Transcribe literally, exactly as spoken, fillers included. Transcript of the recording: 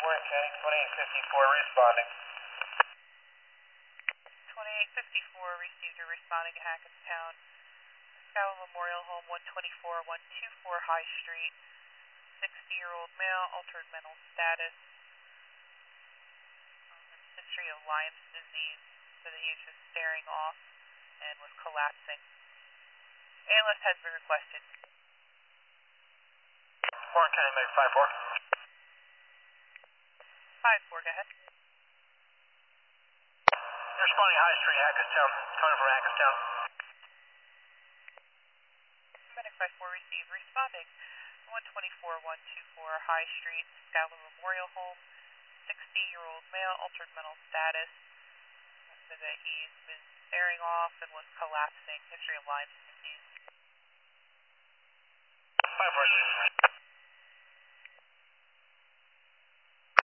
Morning, Kenny. twenty-eight fifty-four responding. twenty-eight fifty-four received a responding to Hackettstown. Scout Memorial Home, one twenty-four, one twenty-four High Street. sixty-year-old male, altered mental status. Um, history of Lyme's disease, so that he was just staring off and was collapsing. A L S has been requested. Warren County, make five four. five four, go ahead. Responding High Street, Hackettstown. Calling from Hackettstown. Medic five four received responding. one twenty-four, one twenty-four High Street, Scala Memorial Home. sixty-year-old male, altered mental status. So that he's been staring off and was collapsing. History of Lyme's disease. five four.